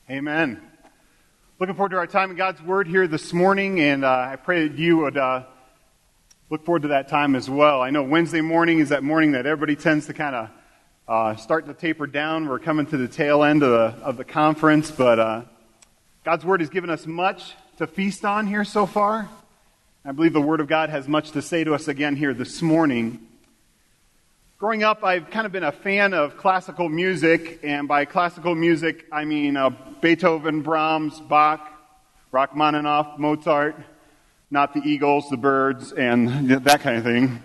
Amen. Looking forward to our time in God's Word here this morning, and I pray that you would look forward to that time as well. I know Wednesday morning is that morning that everybody tends to kind of start to taper down. We're coming to the tail end of the conference, but God's Word has given us much to feast on here so far. I believe the Word of God has much to say to us again here this morning. Growing up, I've kind of been a fan of classical music, and by classical music, I mean Beethoven, Brahms, Bach, Rachmaninoff, Mozart, not the Eagles, the Birds, and that kind of thing.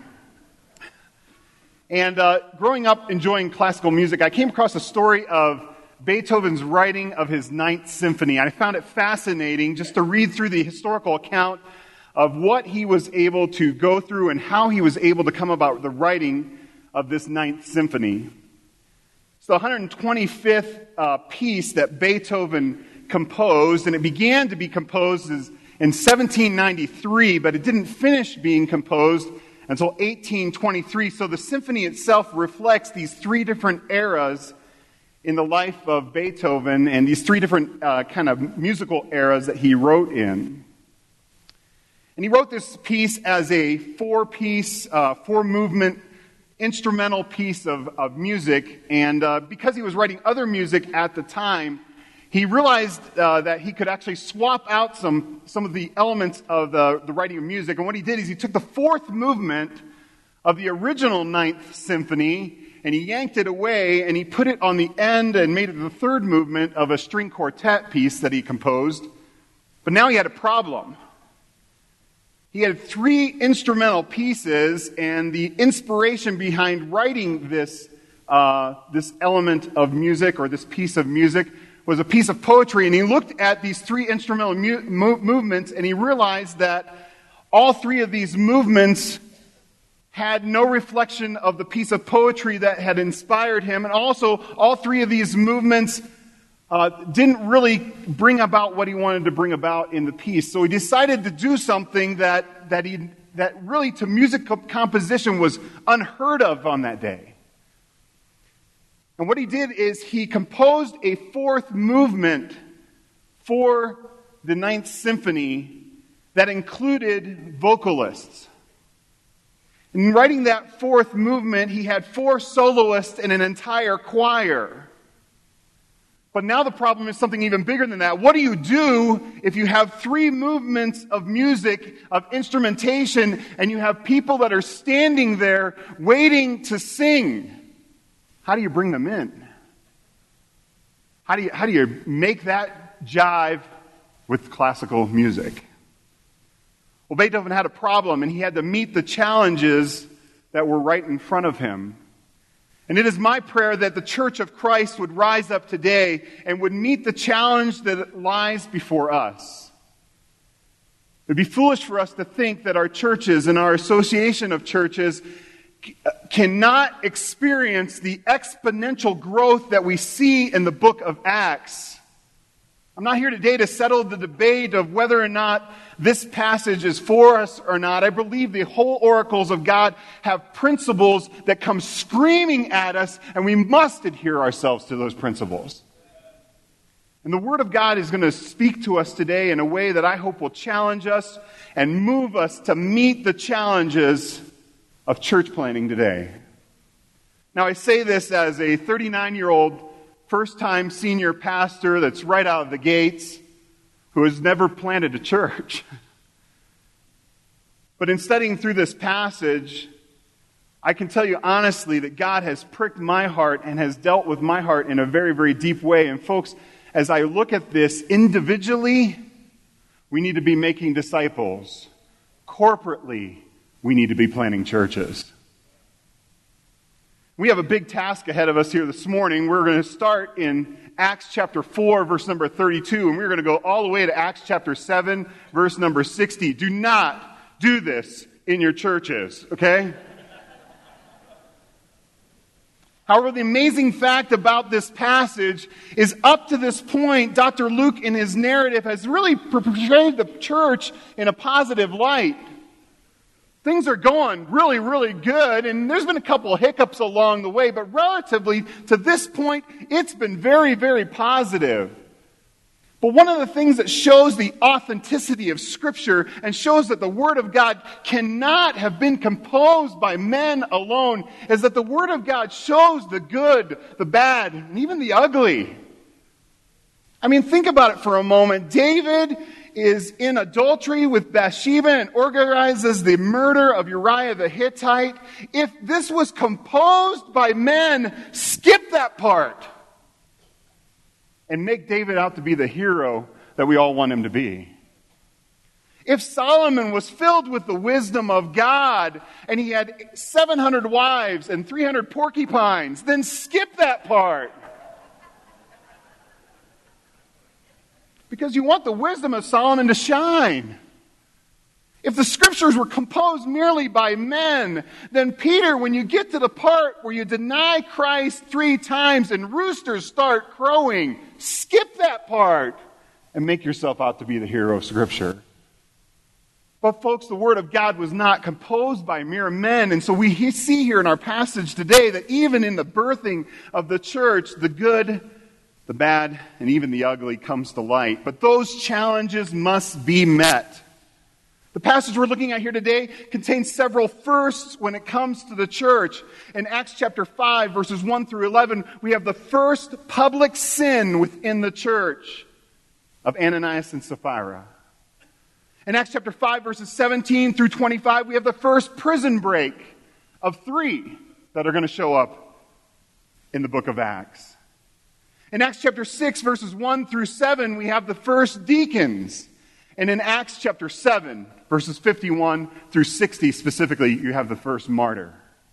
And growing up enjoying classical music, I came across a story of Beethoven's writing of his Ninth Symphony. I found it fascinating just to read through the historical account of what he was able to go through and how he was able to come about the writing of this Ninth Symphony. It's the 125th piece that Beethoven composed, and it began to be composed in 1793, but it didn't finish being composed until 1823. So the symphony itself reflects these three different eras in the life of Beethoven and these three different kind of musical eras that he wrote in. And he wrote this piece as a four-piece, four-movement instrumental piece of music, and because he was writing other music at the time, he realized that he could actually swap out some of the elements of the writing of music. And what he did is he took the fourth movement of the original Ninth Symphony and he yanked it away and he put it on the end and made it the third movement of a string quartet piece that he composed. But now he had a problem. He had three instrumental pieces, and the inspiration behind writing this element of music, or this piece of music, was a piece of poetry. And he looked at these three instrumental movements, and he realized that all three of these movements had no reflection of the piece of poetry that had inspired him. And also, all three of these movements didn't really bring about what he wanted to bring about in the piece. So he decided to do something that really to music composition was unheard of on that day. And what he did is he composed a fourth movement for the Ninth Symphony that included vocalists. In writing that fourth movement, he had four soloists and an entire choir. But now the problem is something even bigger than that. What do you do if you have three movements of music, of instrumentation, and you have people that are standing there waiting to sing? How do you bring them in? How do you make that jive with classical music? Well, Beethoven had a problem, and he had to meet the challenges that were right in front of him. And it is my prayer that the Church of Christ would rise up today and would meet the challenge that lies before us. It would be foolish for us to think that our churches and our association of churches cannot experience the exponential growth that we see in the book of Acts. I'm not here today to settle the debate of whether or not this passage is for us or not. I believe the whole oracles of God have principles that come screaming at us, and we must adhere ourselves to those principles. And the Word of God is going to speak to us today in a way that I hope will challenge us and move us to meet the challenges of church planting today. Now, I say this as a 39-year-old first-time senior pastor that's right out of the gates, who has never planted a church. But in studying through this passage, I can tell you honestly that God has pricked my heart and has dealt with my heart in a very, very deep way. And folks, as I look at this individually, we need to be making disciples. Corporately, we need to be planting churches. We have a big task ahead of us here this morning. We're going to start in Acts chapter 4, verse number 32, and we're going to go all the way to Acts chapter 7, verse number 60. Do not do this in your churches, okay? However, the amazing fact about this passage is up to this point, Dr. Luke in his narrative has really portrayed the church in a positive light. Things are going really, really good, and there's been a couple of hiccups along the way, but relatively to this point, it's been very, very positive. But one of the things that shows the authenticity of Scripture and shows that the Word of God cannot have been composed by men alone is that the Word of God shows the good, the bad, and even the ugly. I mean, think about it for a moment. David is in adultery with Bathsheba and organizes the murder of Uriah the Hittite. If this was composed by men, skip that part and make David out to be the hero that we all want him to be. If Solomon was filled with the wisdom of God and he had 700 wives and 300 porcupines, then skip that part. Because you want the wisdom of Solomon to shine. If the Scriptures were composed merely by men, then Peter, when you get to the part where you deny Christ 3 times and roosters start crowing, skip that part and make yourself out to be the hero of Scripture. But folks, the Word of God was not composed by mere men. And so we see here in our passage today that even in the birthing of the church, the good, the bad, and even the ugly comes to light. But those challenges must be met. The passage we're looking at here today contains several firsts when it comes to the church. In Acts chapter 5, verses 1 through 11, we have the first public sin within the church of Ananias and Sapphira. In Acts chapter 5, verses 17 through 25, we have the first prison break of 3 that are going to show up in the book of Acts. In Acts chapter 6, verses 1 through 7, we have the first deacons. And in Acts chapter 7, verses 51 through 60 specifically, you have the first martyr.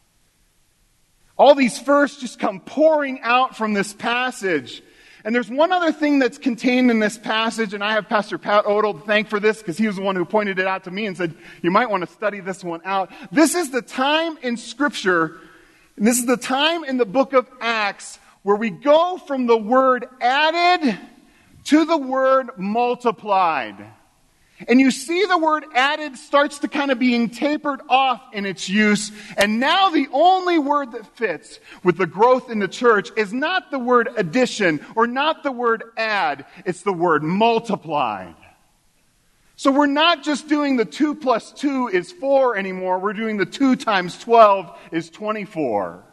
All these firsts just come pouring out from this passage. And there's one other thing that's contained in this passage, and I have Pastor Pat Odell to thank for this because he was the one who pointed it out to me and said, you might want to study this one out. This is the time in Scripture, and this is the time in the book of Acts where we go from the word added to the word multiplied. And you see the word added starts to kind of being tapered off in its use. And now the only word that fits with the growth in the church is not the word addition or not the word add. It's the word multiplied. So we're not just doing the 2 plus 2 is 4 anymore. We're doing the 2 times 12 is 24.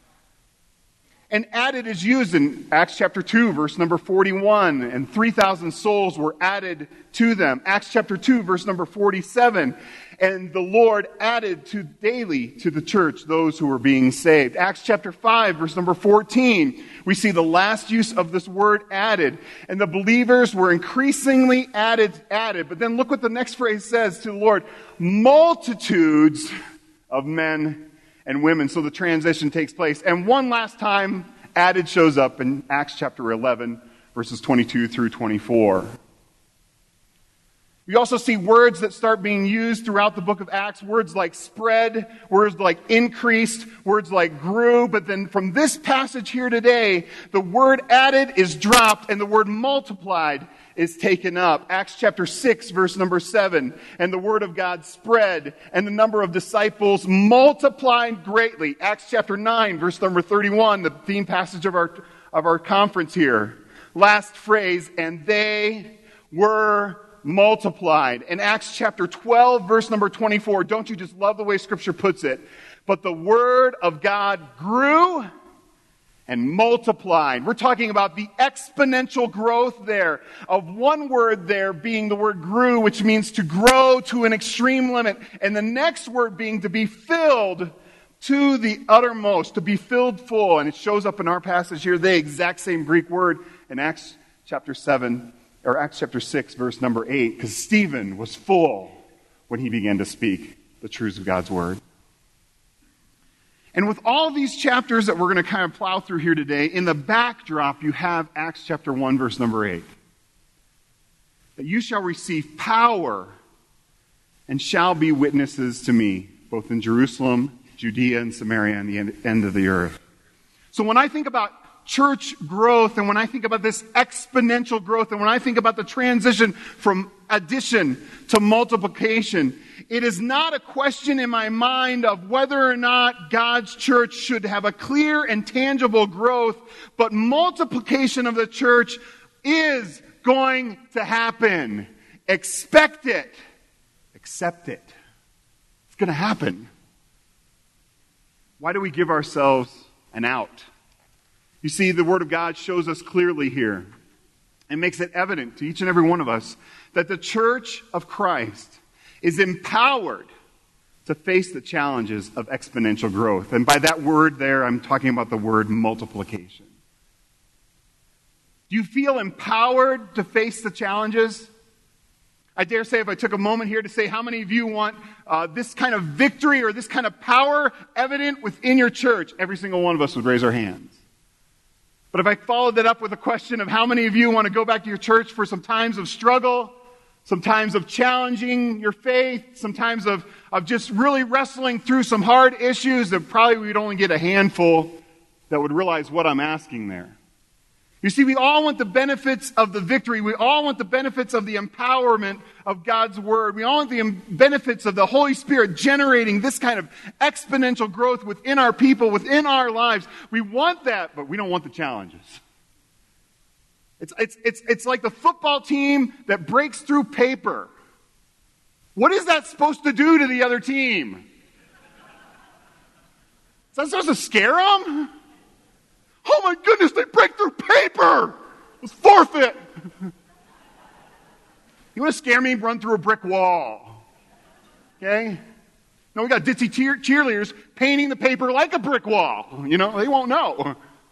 And added is used in Acts chapter 2, verse number 41, and 3,000 souls were added to them. Acts chapter 2, verse number 47, and the Lord added daily to the church those who were being saved. Acts chapter 5, verse number 14, we see the last use of this word added, and the believers were increasingly added. But then look what the next phrase says to the Lord, multitudes of men and women. So the transition takes place. And one last time, added shows up in Acts chapter 11, verses 22 through 24. We also see words that start being used throughout the book of Acts. Words like spread, words like increased, words like grew. But then from this passage here today, the word added is dropped and the word multiplied is taken up. Acts chapter 6, verse number 7. And the word of God spread, and the number of disciples multiplied greatly. Acts chapter 9, verse number 31, the theme passage of our conference here. Last phrase, and they were multiplied. In Acts chapter 12, verse number 24, don't you just love the way Scripture puts it? But the word of God grew and multiplied. We're talking about the exponential growth there of one word there being the word grew, which means to grow to an extreme limit. And the next word being to be filled to the uttermost, to be filled full. And it shows up in our passage here, the exact same Greek word in Acts chapter 7, or Acts chapter 6, verse number 8, because Stephen was full when he began to speak the truths of God's word. And with all these chapters that we're going to kind of plow through here today, in the backdrop you have Acts chapter 1, verse number 8. That you shall receive power and shall be witnesses to me, both in Jerusalem, Judea, and Samaria, and the end of the earth. So when I think about church growth, and when I think about this exponential growth, and when I think about the transition from addition to multiplication, it is not a question in my mind of whether or not God's church should have a clear and tangible growth, but multiplication of the church is going to happen. Expect it. Accept it. It's going to happen. Why do we give ourselves an out? You see, the Word of God shows us clearly here and makes it evident to each and every one of us that the church of Christ is empowered to face the challenges of exponential growth. And by that word there, I'm talking about the word multiplication. Do you feel empowered to face the challenges? I dare say if I took a moment here to say how many of you want this kind of victory or this kind of power evident within your church, every single one of us would raise our hands. But if I followed that up with a question of how many of you want to go back to your church for some times of struggle, some times of challenging your faith, some times of just really wrestling through some hard issues, that probably we'd only get a handful that would realize what I'm asking there. You see, we all want the benefits of the victory. We all want the benefits of the empowerment of God's Word. We all want the benefits of the Holy Spirit generating this kind of exponential growth within our people, within our lives. We want that, but we don't want the challenges. It's like the football team that breaks through paper. What is that supposed to do to the other team? Is that supposed to scare them? Oh my goodness, they break through paper! It's forfeit! You want to scare me? Run through a brick wall. Okay? No, we got ditzy cheerleaders painting the paper like a brick wall. You know, they won't know.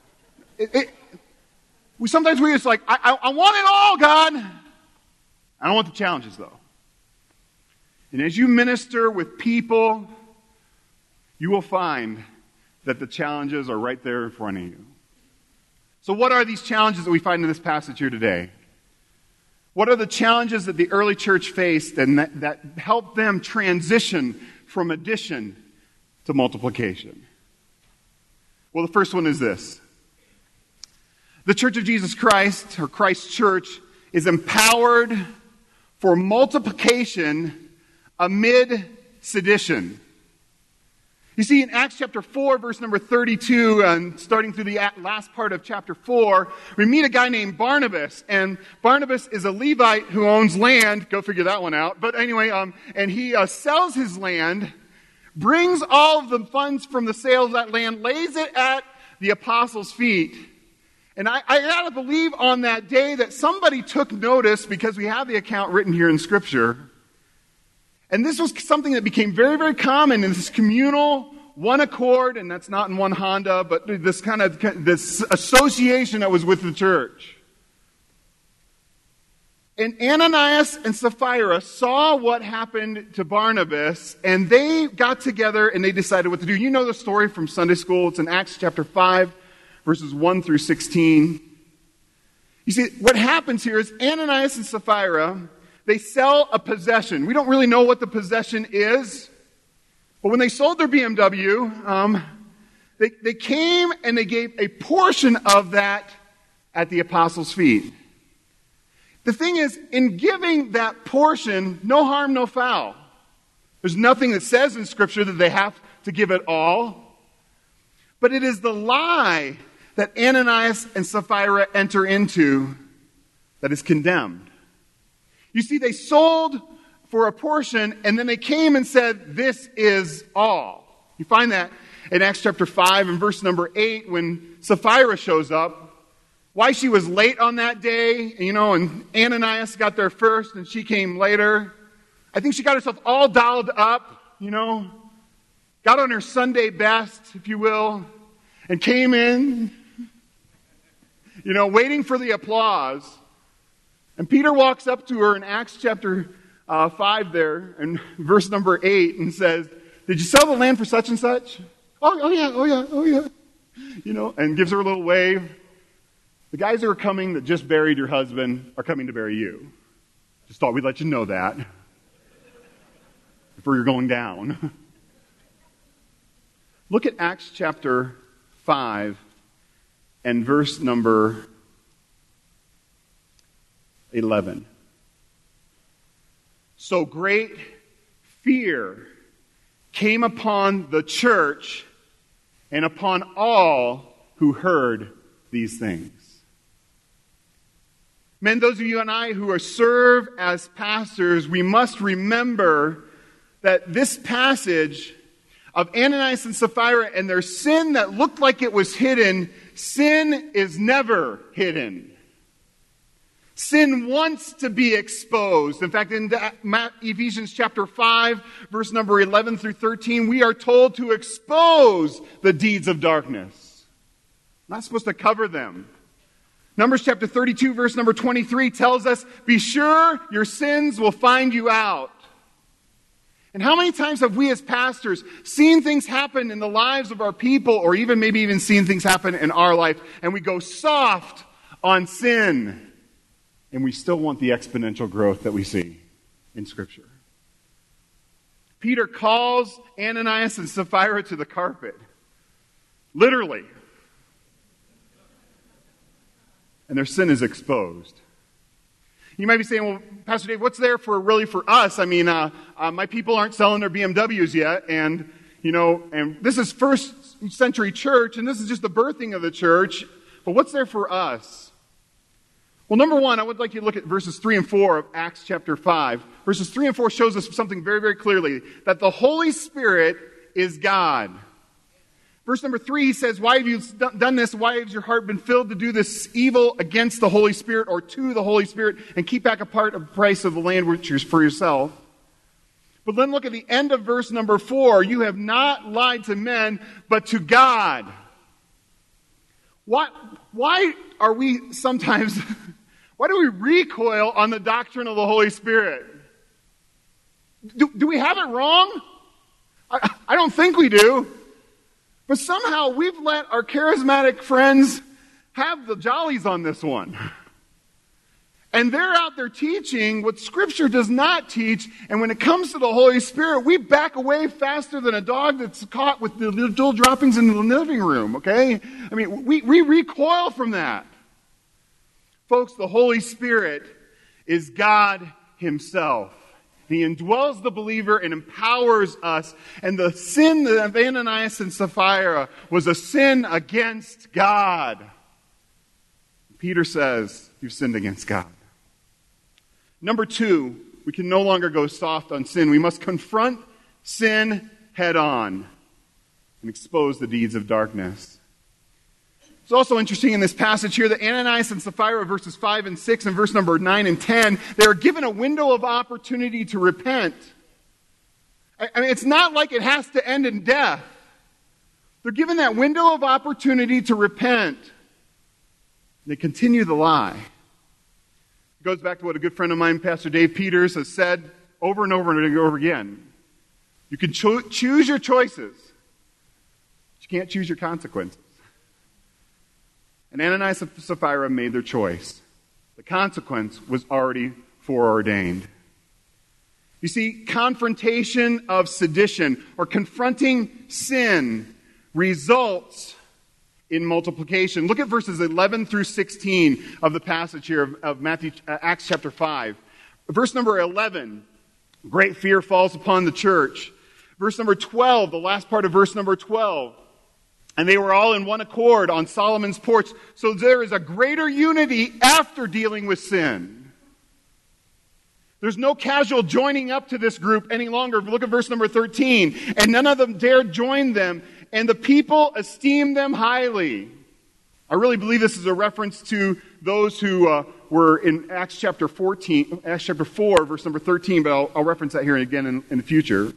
Sometimes we just like, I want it all, God. I don't want the challenges, though. And as you minister with people, you will find that the challenges are right there in front of you. So what are these challenges that we find in this passage here today? What are the challenges that the early church faced and that helped them transition from addition to multiplication? Well, the first one is this. The Church of Jesus Christ, or Christ Church, is empowered for multiplication amid sedition. You see, in Acts chapter 4, verse number 32, and starting through the last part of chapter 4, we meet a guy named Barnabas. And Barnabas is a Levite who owns land. Go figure that one out. But anyway, and he sells his land, brings all of the funds from the sale of that land, lays it at the apostles' feet. And I got to believe on that day that somebody took notice, because we have the account written here in Scripture. And this was something that became very, very common in this communal one accord, and that's not in one Honda, but this this association that was with the church. And Ananias and Sapphira saw what happened to Barnabas, and they got together and they decided what to do. You know the story from Sunday school. It's in Acts chapter 5, verses 1 through 16. You see, what happens here is Ananias and Sapphira, they sell a possession. We don't really know what the possession is. But when they sold their BMW, they came and they gave a portion of that at the apostles' feet. The thing is, in giving that portion, no harm, no foul. There's nothing that says in Scripture that they have to give it all. But it is the lie that Ananias and Sapphira enter into that is condemned. You see, they sold for a portion, and then they came and said, this is all. You find that in Acts chapter 5 and verse number 8 when Sapphira shows up. Why she was late on that day, and Ananias got there first and she came later. I think she got herself all dolled up, got on her Sunday best, if you will, and came in, waiting for the applause. And Peter walks up to her in Acts chapter 5 there, in verse number 8, and says, did you sell the land for such and such? Oh yeah. And gives her a little wave. The guys who are coming that just buried your husband are coming to bury you. Just thought we'd let you know that before you're going down. Look at Acts chapter 5 and verse number 11. So great fear came upon the church and upon all who heard these things. Men, those of you and I who serve as pastors, we must remember that this passage of Ananias and Sapphira and their sin that looked like it was hidden, sin is never hidden. Sin wants to be exposed. In fact, in Ephesians chapter 5, verse number 11 through 13, we are told to expose the deeds of darkness. Not supposed to cover them. Numbers chapter 32, verse number 23 tells us, be sure your sins will find you out. And how many times have we as pastors seen things happen in the lives of our people, or maybe even seen things happen in our life, and we go soft on sin, and we still want the exponential growth that we see in Scripture? Peter calls Ananias and Sapphira to the carpet. Literally. And their sin is exposed. You might be saying, well, Pastor Dave, what's there for us? I mean, my people aren't selling their BMWs yet, and this is first century church, and this is just the birthing of the church, but what's there for us? Well, number one, I would like you to look at verses 3 and 4 of Acts chapter 5. Verses 3 and 4 shows us something very, very clearly, that the Holy Spirit is God. Verse number 3 says, why have you done this? Why has your heart been filled to do this evil against the Holy Spirit, or to the Holy Spirit, and keep back a part of the price of the land which is for yourself? But then look at the end of verse number 4. You have not lied to men, but to God. Why are we sometimes, why do we recoil on the doctrine of the Holy Spirit? Do we have it wrong? I don't think we do. But somehow we've let our charismatic friends have the jollies on this one. And they're out there teaching what Scripture does not teach. And when it comes to the Holy Spirit, we back away faster than a dog that's caught with the little droppings in the living room, okay? I mean, we recoil from that. Folks, the Holy Spirit is God Himself. He indwells the believer and empowers us. And the sin of Ananias and Sapphira was a sin against God. Peter says, you've sinned against God. Number 2, we can no longer go soft on sin. We must confront sin head on and expose the deeds of darkness. It's also interesting in this passage here that Ananias and Sapphira, verses 5 and 6, and verse number 9 and 10, they are given a window of opportunity to repent. I mean, it's not like it has to end in death. They're given that window of opportunity to repent. They continue the lie. It goes back to what a good friend of mine, Pastor Dave Peters, has said over and over and over again. You can choose your choices, but you can't choose your consequences. And Ananias and Sapphira made their choice. The consequence was already foreordained. You see, confrontation of sedition, or confronting sin, results in multiplication. Look at verses 11 through 16 of the passage here of Acts chapter 5. Verse number 11, great fear falls upon the church. Verse number 12, the last part of verse number 12. And they were all in one accord on Solomon's porch. So there is a greater unity after dealing with sin. There's no casual joining up to this group any longer. Look at verse number 13. And none of them dared join them, and the people esteemed them highly. I really believe this is a reference to those who were in Acts chapter 4, verse number 13, but I'll reference that here again in the future.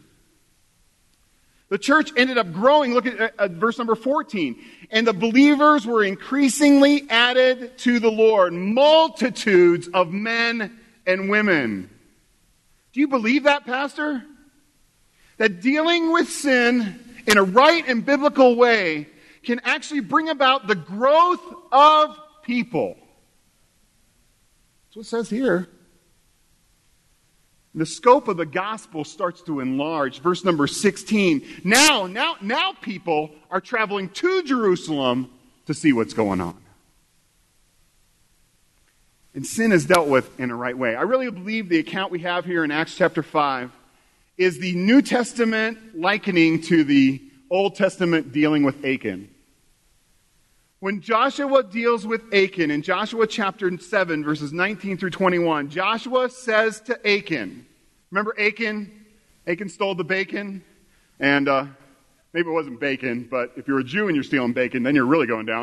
The church ended up growing. Look at verse number 14. And the believers were increasingly added to the Lord, multitudes of men and women. Do you believe that, Pastor? That dealing with sin in a right and biblical way can actually bring about the growth of people. That's what it says here. The scope of the gospel starts to enlarge. Verse number 16. Now people are traveling to Jerusalem to see what's going on. And sin is dealt with in a right way. I really believe the account we have here in Acts chapter 5 is the New Testament likening to the Old Testament dealing with Achan. When Joshua deals with Achan in Joshua chapter 7, verses 19 through 21, Joshua says to Achan, remember Achan? Achan stole the bacon, and maybe it wasn't bacon, but if you're a Jew and you're stealing bacon, then you're really going down.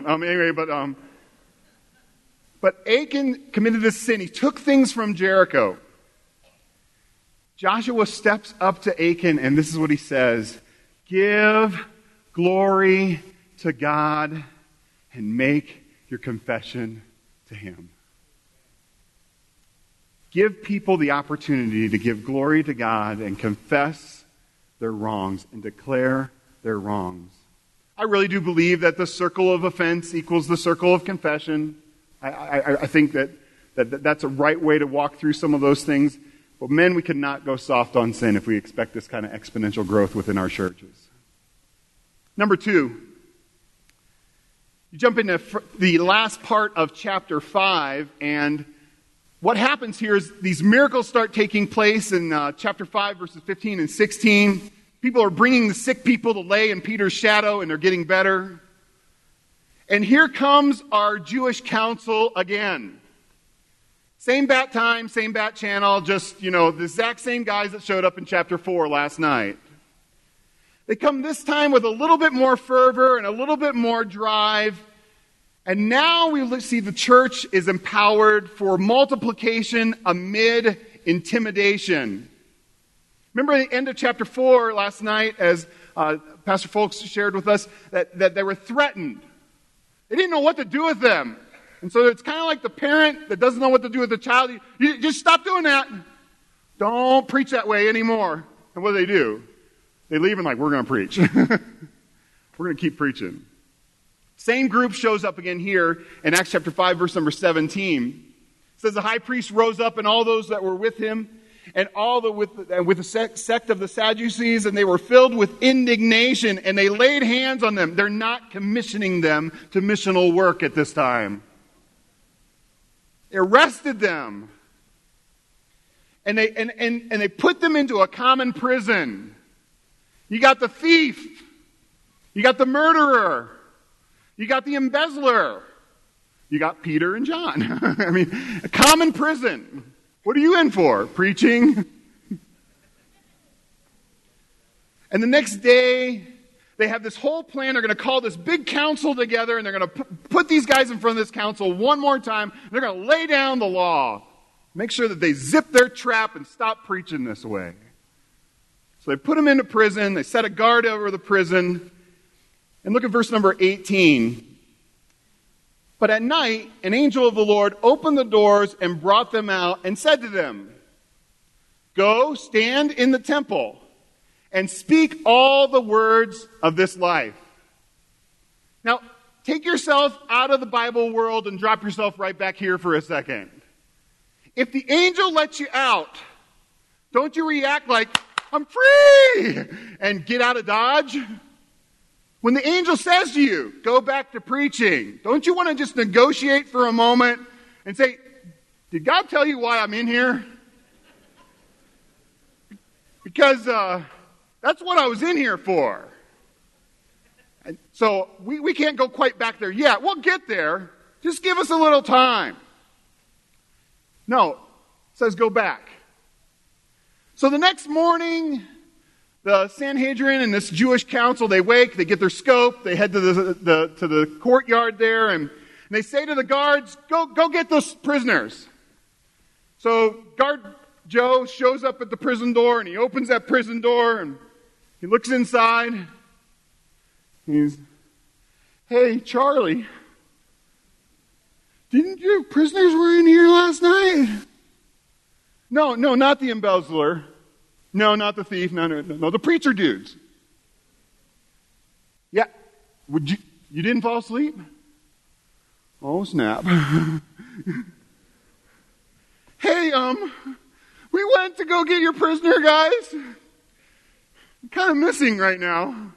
But Achan committed this sin. He took things from Jericho. Joshua steps up to Achan, and this is what he says: give glory to God and make your confession to him. Give people the opportunity to give glory to God and confess their wrongs and declare their wrongs. I really do believe that the circle of offense equals the circle of confession. I think that's a right way to walk through some of those things. But men, we cannot go soft on sin if we expect this kind of exponential growth within our churches. Number 2, you jump into the last part of chapter 5, and what happens here is these miracles start taking place in chapter 5, verses 15 and 16. People are bringing the sick people to lay in Peter's shadow, and they're getting better. And here comes our Jewish council again. Same bat time, same bat channel, just, the exact same guys that showed up in chapter 4 last night. They come this time with a little bit more fervor and a little bit more drive. And now we see the church is empowered for multiplication amid intimidation. Remember at the end of chapter 4 last night, as Pastor Folks shared with us, that they were threatened. They didn't know what to do with them. And so it's kind of like the parent that doesn't know what to do with the child. You just stop doing that. Don't preach that way anymore. And what do? They leave and we're going to preach. We're going to keep preaching. Same group shows up again here in Acts chapter 5, verse number 17. It says the high priest rose up and all those that were with him, and with the sect of the Sadducees, and they were filled with indignation, and they laid hands on them. They're not commissioning them to missional work at this time. They arrested them. And they put them into a common prison. You got the thief. You got the murderer. You got the embezzler. You got Peter and John. A common prison. What are you in for? Preaching? And the next day, they have this whole plan. They're going to call this big council together, and they're going to put these guys in front of this council one more time. They're going to lay down the law. Make sure that they zip their trap and stop preaching this way. So they put them into prison. They set a guard over the prison. And look at verse number 18. But at night, an angel of the Lord opened the doors and brought them out and said to them, go stand in the temple and speak all the words of this life. Now, take yourself out of the Bible world and drop yourself right back here for a second. If the angel lets you out, don't you react like, I'm free, and get out of Dodge? When the angel says to you, go back to preaching, don't you want to just negotiate for a moment and say, did God tell you why I'm in here? Because that's what I was in here for. And so we can't go quite back there yet. We'll get there. Just give us a little time. No, it says go back. So the next morning, the Sanhedrin and this Jewish council, they wake, they get their scope, they head to the courtyard there, and they say to the guards, go get those prisoners. So guard Joe shows up at the prison door, and he opens that prison door, and he looks inside. He's, hey, Charlie, didn't your prisoners were in here last night? No, not the embezzler. No, not the thief. No, the preacher dudes. Yeah. You didn't fall asleep? Oh, snap. Hey, we went to go get your prisoner, guys. I'm kind of missing right now.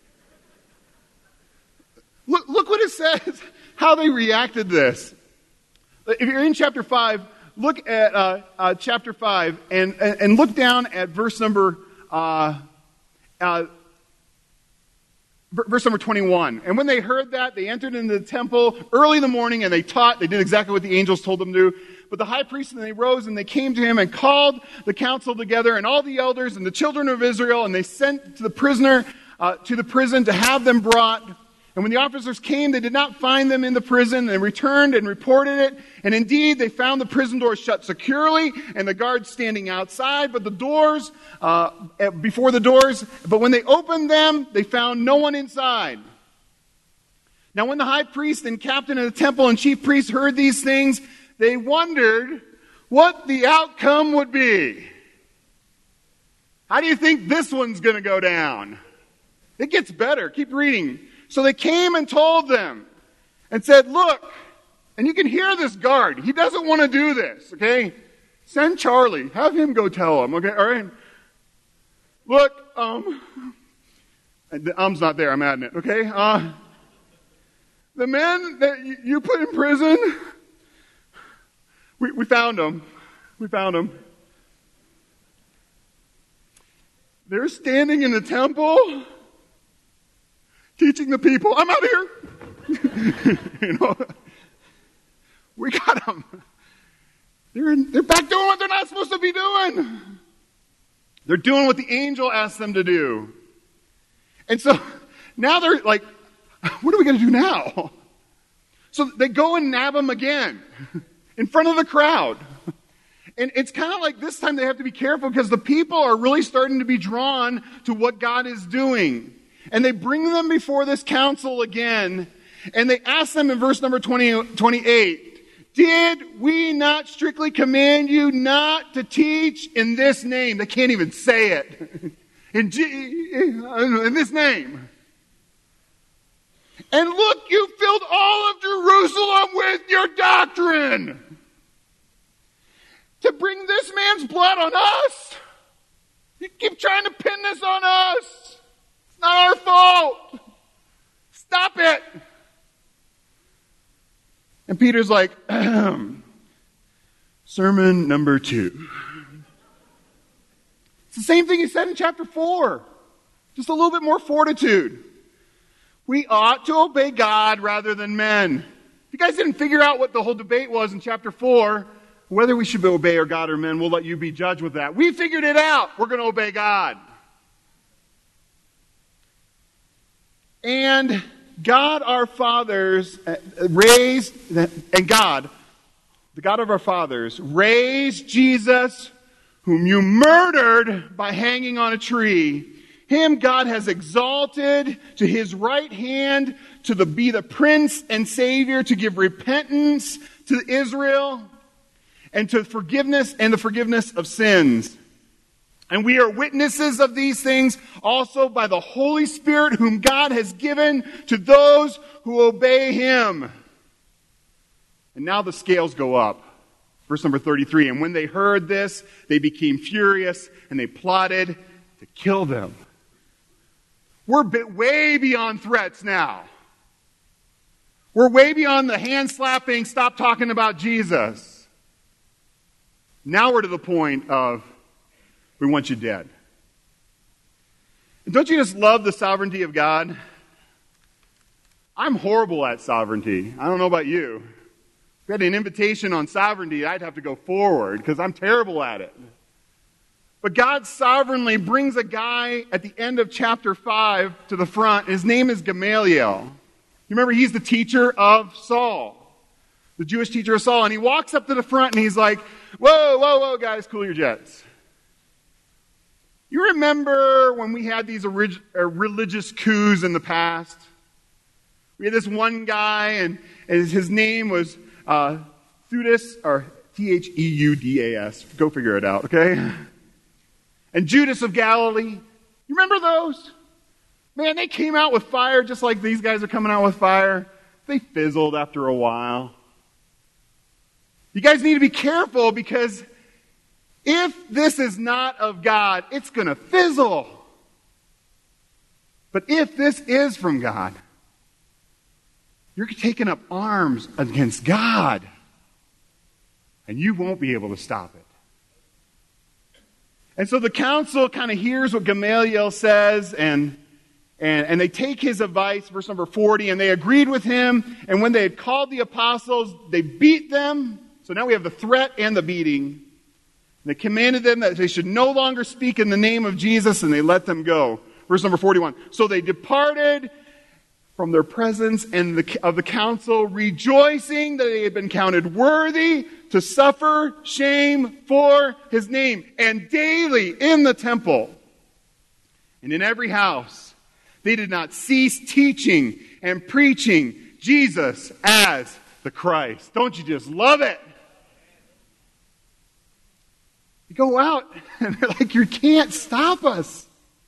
Look what it says, how they reacted to this. If you're in chapter 5, look at chapter 5 and look down at verse number Verse number 21. And when they heard that, they entered into the temple early in the morning and they taught. They did exactly what the angels told them to do. But the high priest and they rose and they came to him and called the council together and all the elders and the children of Israel, and they sent to the prisoner to the prison to have them brought. And when the officers came, they did not find them in the prison. They returned and reported it. And indeed, they found the prison doors shut securely and the guards standing outside, but the doors, before the doors. But when they opened them, they found no one inside. Now, when the high priest and captain of the temple and chief priests heard these things, they wondered what the outcome would be. How do you think this one's going to go down? It gets better. Keep reading. So they came and told them and said, look, and you can hear this guard. He doesn't want to do this, okay? Send Charlie. Have him go tell him, okay? All right? Look, the not there. I'm adding it, okay? The men that you put in prison, we found them. We found them. They're standing in the temple teaching the people. I'm out here. You know, we got them. They're back doing what they're not supposed to be doing. They're doing what the angel asked them to do. And so now they're like, what are we going to do now? So they go and nab them again in front of the crowd. And it's kind of like this time they have to be careful because the people are really starting to be drawn to what God is doing. And they bring them before this council again, and they ask them in verse number 28, did we not strictly command you not to teach in this name? They can't even say it. In this name. And look, you filled all of Jerusalem with your doctrine. To bring this man's blood on us? You keep trying to pin this on us. Not our fault. Stop it. And Peter's like, sermon number 2. It's the same thing he said in chapter 4. Just a little bit more fortitude. We ought to obey God rather than men. If you guys didn't figure out what the whole debate was in chapter 4, whether we should obey our God or men, we'll let you be judged with that. We figured it out. We're going to obey God. And God our fathers raised, and God, the God of our fathers, raised Jesus, whom you murdered by hanging on a tree. Him God has exalted to his right hand to be the Prince and Savior, to give repentance to Israel and to forgiveness and the forgiveness of sins. And we are witnesses of these things also by the Holy Spirit whom God has given to those who obey him. And now the scales go up. Verse number 33. And when they heard this, they became furious and they plotted to kill them. We're way beyond threats now. We're way beyond the hand slapping, stop talking about Jesus. Now we're to the point of, we want you dead. And don't you just love the sovereignty of God? I'm horrible at sovereignty. I don't know about you. If we had an invitation on sovereignty, I'd have to go forward because I'm terrible at it. But God sovereignly brings a guy at the end of chapter 5 to the front. His name is Gamaliel. You remember he's the teacher of Saul, the Jewish teacher of Saul. And he walks up to the front and he's like, whoa, guys, cool your jets. You remember when we had these religious coups in the past? We had this one guy, and his name was Theudas, or Theudas. Go figure it out, okay? And Judas of Galilee. You remember those? Man, they came out with fire just like these guys are coming out with fire. They fizzled after a while. You guys need to be careful because if this is not of God, it's going to fizzle. But if this is from God, you're taking up arms against God, and you won't be able to stop it. And so the council kind of hears what Gamaliel says, and And they take his advice, verse number 40, and they agreed with him. And when they had called the apostles, they beat them. So now we have the threat and the beating. And they commanded them that they should no longer speak in the name of Jesus, and they let them go. Verse number 41. So they departed from their presence and of the council, rejoicing that they had been counted worthy to suffer shame for his name. And daily in the temple and in every house, they did not cease teaching and preaching Jesus as the Christ. Don't you just love it? You go out and they're like, you can't stop us.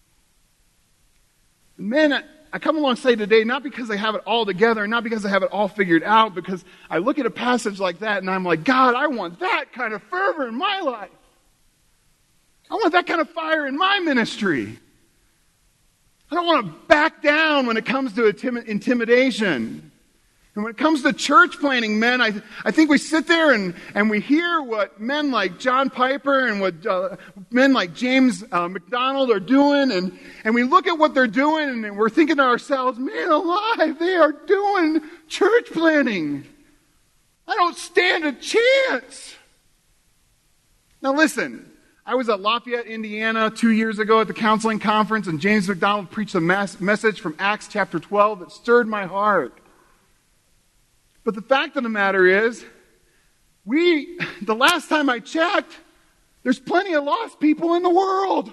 Men, I come alongside today not because I have it all together, not because I have it all figured out, because I look at a passage like that and I'm like, God, I want that kind of fervor in my life. I want that kind of fire in my ministry. I don't want to back down when it comes to intimidation. And when it comes to church planning, men, I think we sit there and we hear what men like John Piper and what men like James MacDonald are doing, and we look at what they're doing, and we're thinking to ourselves, man alive, they are doing church planning. I don't stand a chance. Now listen, I was at Lafayette, Indiana 2 years ago at the counseling conference, and James MacDonald preached a message from Acts chapter 12 that stirred my heart. But the fact of the matter is, the last time I checked, there's plenty of lost people in the world.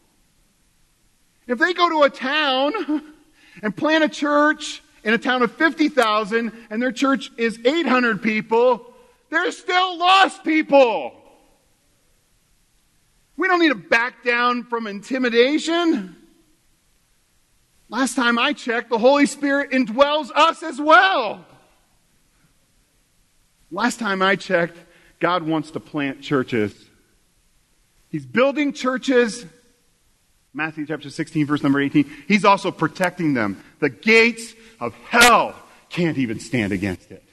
If they go to a town and plant a church in a town of 50,000 and their church is 800 people, there's still lost people. We don't need to back down from intimidation. Last time I checked, the Holy Spirit indwells us as well. Last time I checked, God wants to plant churches. He's building churches. Matthew chapter 16, verse number 18. He's also protecting them. The gates of hell can't even stand against it.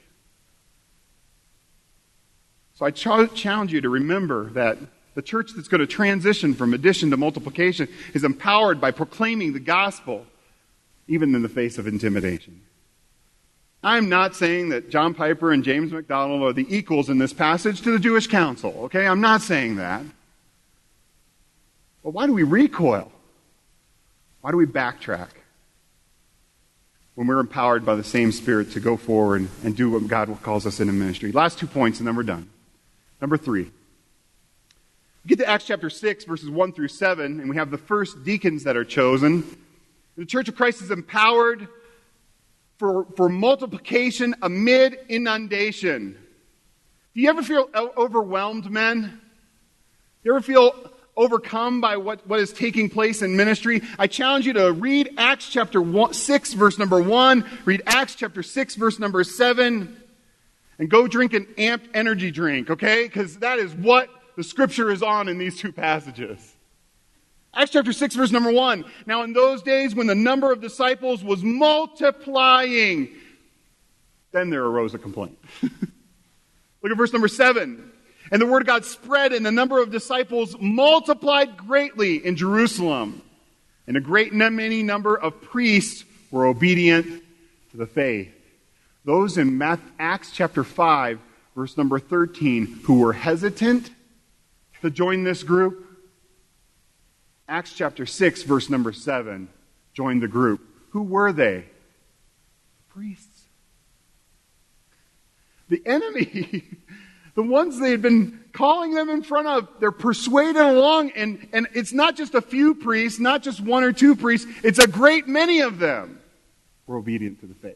So I challenge you to remember that the church that's going to transition from addition to multiplication is empowered by proclaiming the gospel, even in the face of intimidation. I'm not saying that John Piper and James MacDonald are the equals in this passage to the Jewish council, okay? I'm not saying that. But why do we recoil? Why do we backtrack when we're empowered by the same Spirit to go forward and do what God calls us in a ministry? Last 2 points and then we're done. Number 3. We get to Acts chapter 6, verses 1 through 7, and we have the first deacons that are chosen. The Church of Christ is empowered for multiplication amid inundation. Do you ever feel overwhelmed, men? You ever feel overcome by what is taking place in ministry? I challenge you to read Acts chapter 6, verse number 1, read Acts chapter 6, verse number 7, and go drink an amped energy drink, okay? Because that is what the Scripture is on in these two passages. Acts chapter 6, verse number 1. Now in those days when the number of disciples was multiplying, then there arose a complaint. Look at verse number 7. And the word of God spread, and the number of disciples multiplied greatly in Jerusalem. And a great many number of priests were obedient to the faith. Those in Acts chapter 5, verse number 13, who were hesitant to join this group, Acts chapter 6, verse number 7, joined the group. Who were they? Priests. The enemy, the ones they had been calling them in front of, they're persuaded along, and it's not just a few priests, not just one or two priests, it's a great many of them were obedient to the faith.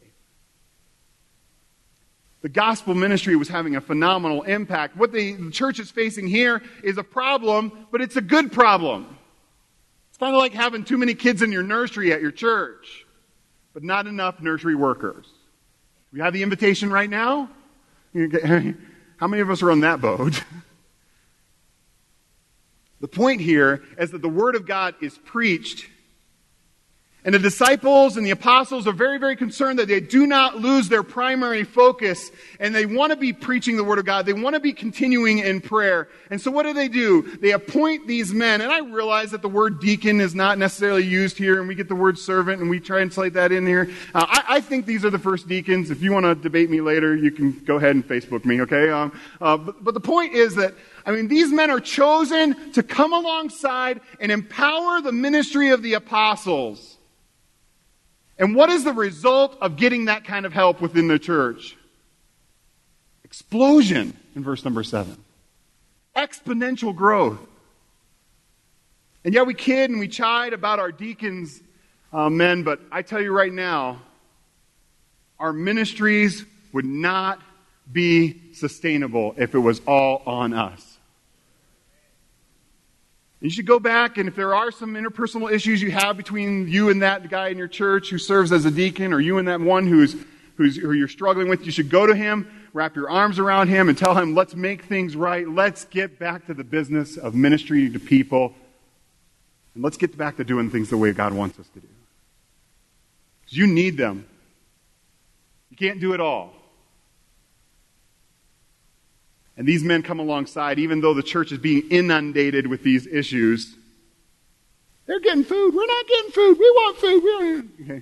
The gospel ministry was having a phenomenal impact. What the church is facing here is a problem, but it's a good problem. It's kind of like having too many kids in your nursery at your church, but not enough nursery workers. We have the invitation right now? How many of us are on that boat? The point here is that the Word of God is preached, And the disciples and the apostles are very, very concerned that they do not lose their primary focus, and they want to be preaching the Word of God. They want to be continuing in prayer. And so what do? They appoint these men, and I realize that the word deacon is not necessarily used here, and we get the word servant, and we translate that in here. I think these are the first deacons. If you want to debate me later, you can go ahead and Facebook me, okay? But the point is that, these men are chosen to come alongside and empower the ministry of the apostles. And what is the result of getting that kind of help within the church? Explosion in verse number 7. Exponential growth. And yeah, we kid and we chide about our deacons, men, but I tell you right now, our ministries would not be sustainable if it was all on us. You should go back, and if there are some interpersonal issues you have between you and that guy in your church who serves as a deacon, or you and that one who you're struggling with, you should go to him, wrap your arms around him, and tell him, let's make things right. Let's get back to the business of ministry to people, and let's get back to doing things the way God wants us to do. Because you need them. You can't do it all. And these men come alongside, even though the church is being inundated with these issues. They're getting food. We're not getting food. We want food. Okay.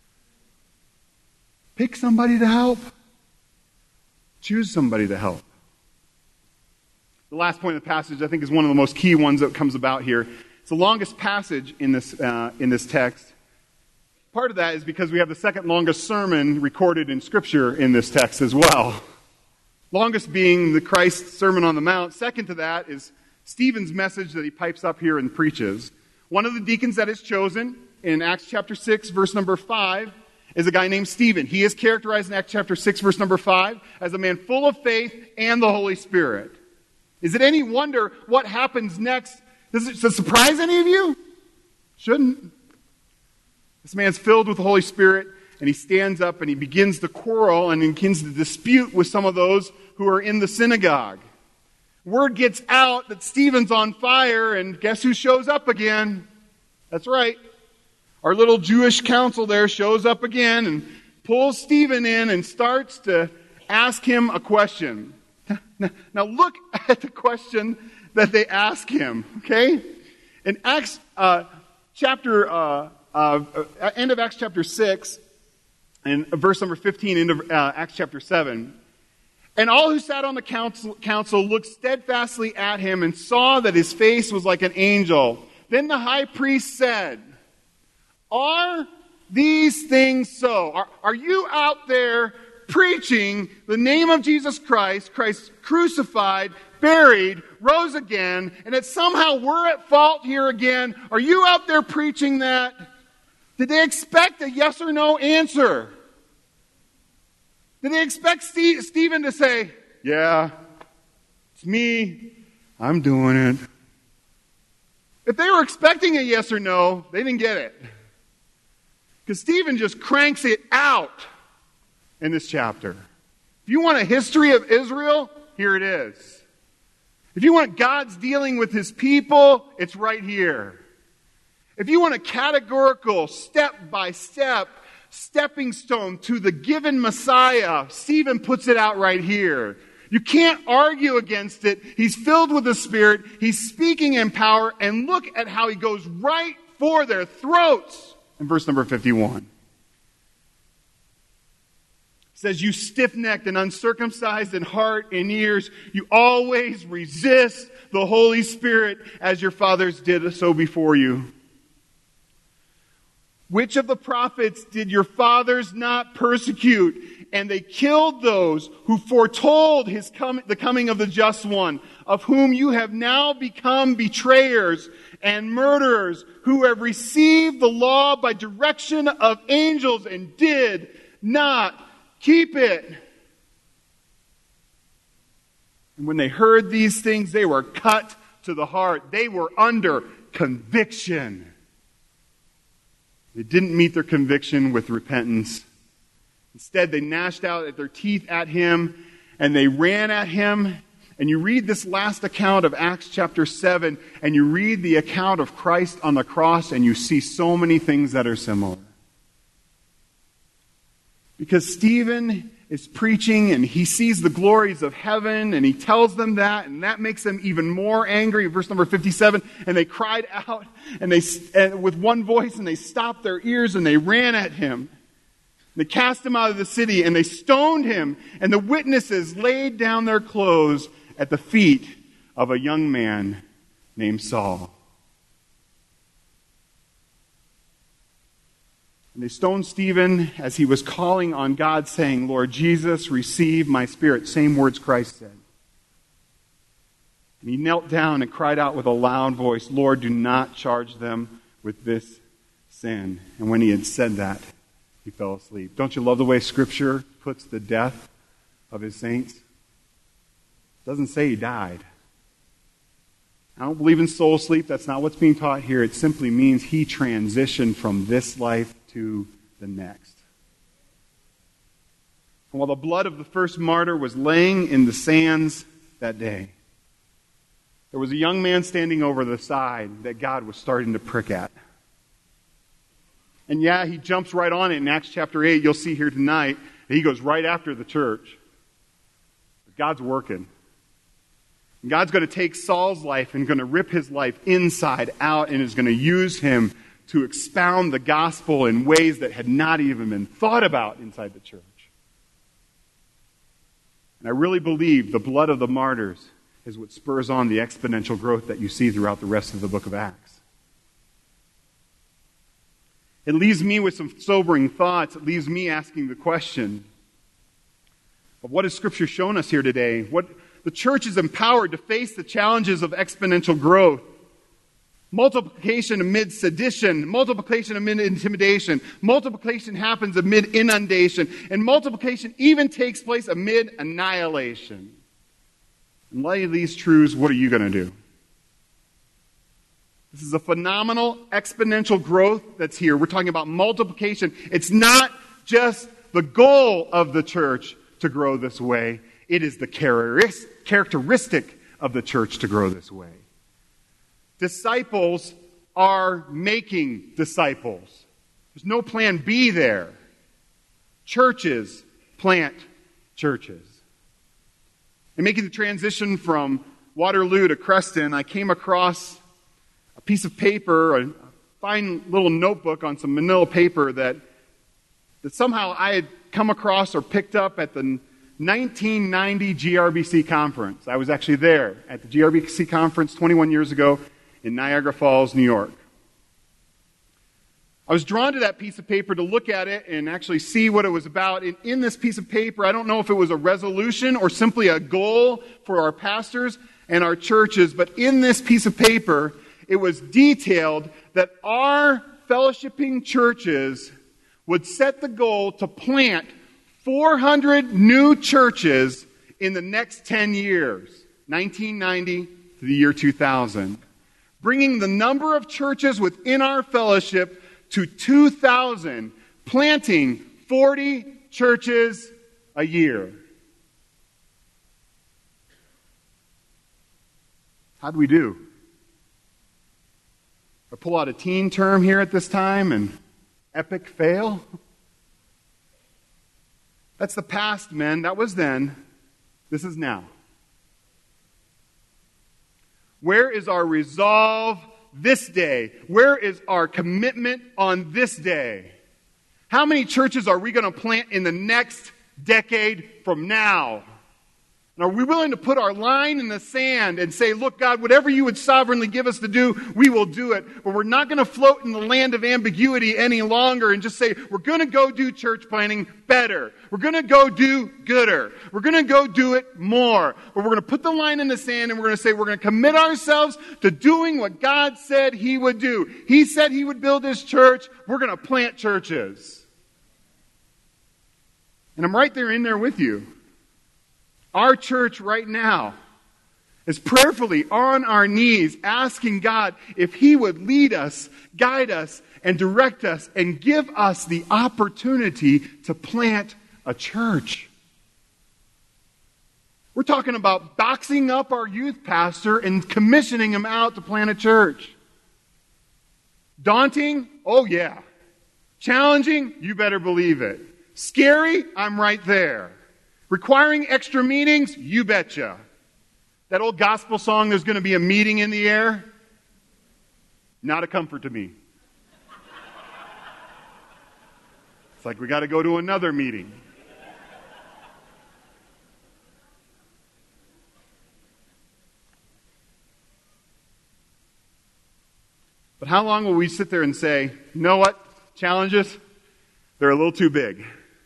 Pick somebody to help. Choose somebody to help. The last point of the passage, I think, is one of the most key ones that comes about here. It's the longest passage in this text. Part of that is because we have the second longest sermon recorded in Scripture in this text as well. Longest being the Christ Sermon on the Mount. Second to that is Stephen's message that he pipes up here and preaches. One of the deacons that is chosen in Acts chapter 6, verse number 5, is a guy named Stephen. He is characterized in Acts chapter 6, verse number 5, as a man full of faith and the Holy Spirit. Is it any wonder what happens next? Does it surprise any of you? Shouldn't. This man's filled with the Holy Spirit, and he stands up and he begins to quarrel and he begins to dispute with some of those who are in the synagogue. Word gets out that Stephen's on fire, and guess who shows up again? That's right. Our little Jewish council there shows up again and pulls Stephen in and starts to ask him a question. Now look at the question that they ask him, okay? In Acts end of Acts chapter 6, and verse number 15 into Acts chapter 7. And all who sat on the council looked steadfastly at him and saw that his face was like an angel. Then the high priest said, "Are these things so?" Are you out there preaching the name of Jesus Christ, Christ crucified, buried, rose again, and that somehow we're at fault here again? Are you out there preaching that? Did they expect a yes or no answer? Did they expect Stephen to say, "Yeah, it's me, I'm doing it"? If they were expecting a yes or no, they didn't get it. Because Stephen just cranks it out in this chapter. If you want a history of Israel, here it is. If you want God's dealing with his people, it's right here. If you want a categorical, step-by-step, stepping stone to the given Messiah, Stephen puts it out right here. You can't argue against it. He's filled with the Spirit. He's speaking in power. And look at how he goes right for their throats in verse number 51. It says, "You stiff-necked and uncircumcised in heart and ears, you always resist the Holy Spirit as your fathers did so before you. Which of the prophets did your fathers not persecute? And they killed those who foretold the coming of the just one, of whom you have now become betrayers and murderers, who have received the law by direction of angels and did not keep it." And when they heard these things, they were cut to the heart. They were under conviction. They didn't meet their conviction with repentance. Instead, they gnashed out at their teeth at him, and they ran at him, and you read this last account of Acts chapter 7, and you read the account of Christ on the cross, and you see so many things that are similar. Because Stephen is preaching, and he sees the glories of heaven, and he tells them that, and that makes them even more angry. Verse number 57, and they cried out and with one voice, and they stopped their ears, and they ran at him. They cast him out of the city, and they stoned him, and the witnesses laid down their clothes at the feet of a young man named Saul. And they stoned Stephen as he was calling on God, saying, Lord Jesus, receive my spirit. Same words Christ said. And he knelt down and cried out with a loud voice, Lord, do not charge them with this sin. And when he had said that, he fell asleep. Don't you love the way Scripture puts the death of his saints? It doesn't say he died. I don't believe in soul sleep. That's not what's being taught here. It simply means he transitioned from this life to the next. And while the blood of the first martyr was laying in the sands that day, there was a young man standing over the side that God was starting to prick at. And yeah, he jumps right on it in Acts chapter 8. You'll see here tonight that he goes right after the church. But God's working. And God's going to take Saul's life and going to rip his life inside out and is going to use him to expound the gospel in ways that had not even been thought about inside the church. And I really believe the blood of the martyrs is what spurs on the exponential growth that you see throughout the rest of the book of Acts. It leaves me with some sobering thoughts. It leaves me asking the question of what has Scripture shown us here today? What the church is empowered to face the challenges of exponential growth. Multiplication amid sedition, multiplication amid intimidation, multiplication happens amid inundation, and multiplication even takes place amid annihilation. In light of these truths, what are you going to do? This is a phenomenal exponential growth that's here. We're talking about multiplication. It's not just the goal of the church to grow this way. It is the characteristic of the church to grow this way. Disciples are making disciples. There's no plan B there. Churches plant churches. In making the transition from Waterloo to Creston, I came across a piece of paper, a fine little notebook on some manila paper that somehow I had come across or picked up at the 1990 GRBC conference. I was actually there at the GRBC conference 21 years ago in Niagara Falls, New York. I was drawn to that piece of paper to look at it and actually see what it was about. And in this piece of paper, I don't know if it was a resolution or simply a goal for our pastors and our churches, but in this piece of paper, it was detailed that our fellowshipping churches would set the goal to plant 400 new churches in the next 10 years, 1990 to the year 2000, bringing the number of churches within our fellowship to 2,000, planting 40 churches a year. How'd we do? I pull out a teen term here at this time and epic fail? That's the past, men. That was then. This is now. Where is our resolve this day? Where is our commitment on this day? How many churches are we going to plant in the next decade from now? And are we willing to put our line in the sand and say, look, God, whatever you would sovereignly give us to do, we will do it. But we're not going to float in the land of ambiguity any longer and just say, we're going to go do church planting better. We're going to go do gooder. We're going to go do it more. But we're going to put the line in the sand and we're going to say, we're going to commit ourselves to doing what God said He would do. He said He would build His church. We're going to plant churches. And I'm right there in there with you. Our church right now is prayerfully on our knees asking God if He would lead us, guide us, and direct us and give us the opportunity to plant a church. We're talking about boxing up our youth pastor and commissioning him out to plant a church. Daunting? Oh yeah. Challenging? You better believe it. Scary? I'm right there. Requiring extra meetings? You betcha. That old gospel song, there's going to be a meeting in the air? Not a comfort to me. It's like we got to go to another meeting. But how long will we sit there and say, you know what? Challenges, they're a little too big.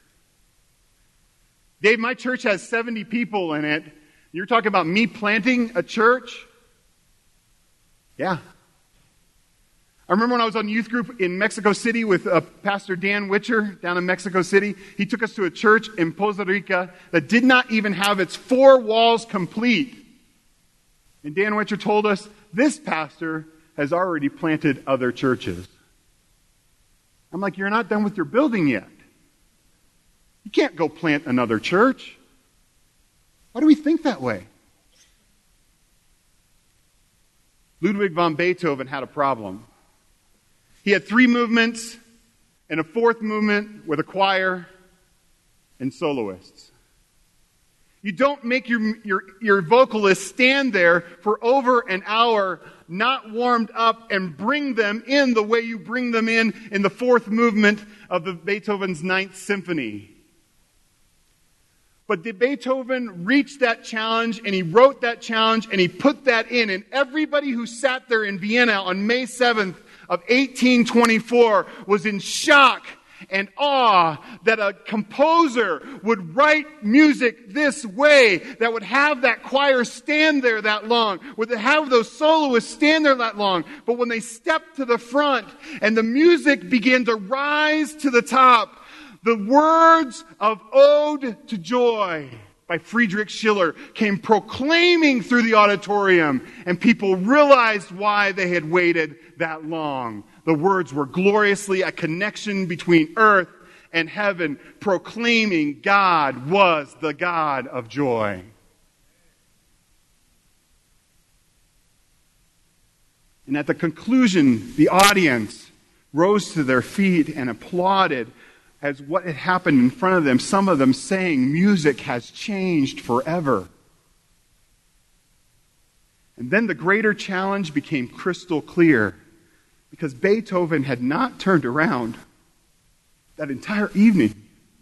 Dave, my church has 70 people in it. You're talking about me planting a church? Yeah. I remember when I was on youth group in Mexico City with Pastor Dan Witcher down in Mexico City. He took us to a church in Poza Rica that did not even have its 4 walls complete. And Dan Witcher told us, this pastor has already planted other churches. I'm like, you're not done with your building yet. You can't go plant another church. Why do we think that way? Ludwig von Beethoven had a problem. He had 3 movements and a 4th movement with a choir and soloists. You don't make your vocalists stand there for over an hour, not warmed up, and bring them in the way you bring them in the 4th movement of the Beethoven's 9th Symphony. But did Beethoven reach that challenge, and he wrote that challenge, and he put that in, and everybody who sat there in Vienna on May 7th of 1824 was in shock and awe that a composer would write music this way, that would have that choir stand there that long, would have those soloists stand there that long. But when they stepped to the front and the music began to rise to the top, the words of Ode to Joy by Friedrich Schiller came proclaiming through the auditorium, and people realized why they had waited that long. The words were gloriously a connection between earth and heaven, proclaiming God was the God of joy. And at the conclusion, the audience rose to their feet and applauded as what had happened in front of them, some of them saying, music has changed forever. And then the greater challenge became crystal clear, because Beethoven had not turned around that entire evening.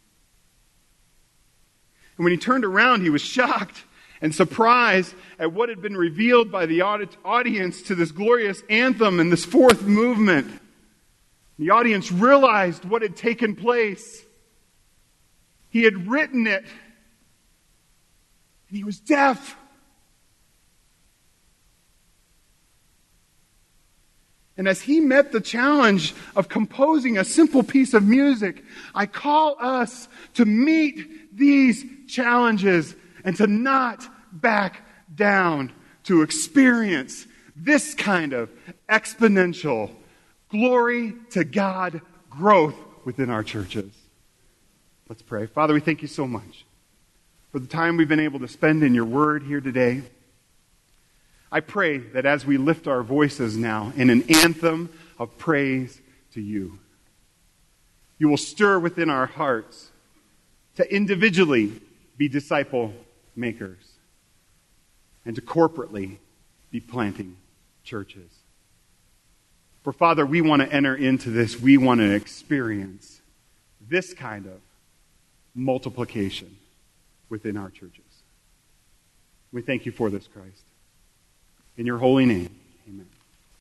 And when he turned around, he was shocked and surprised at what had been revealed by the audience to this glorious anthem and this 4th movement. The audience realized what had taken place. He had written it, and he was deaf. And as he met the challenge of composing a simple piece of music, I call us to meet these challenges and to not back down, to experience this kind of exponential glory to God growth within our churches. Let's pray. Father, we thank you so much for the time we've been able to spend in your word here today. I pray that as we lift our voices now in an anthem of praise to you, you will stir within our hearts to individually be disciple makers and to corporately be planting churches. For Father, we want to enter into this. We want to experience this kind of multiplication within our churches. We thank you for this, Christ. In your holy name, amen.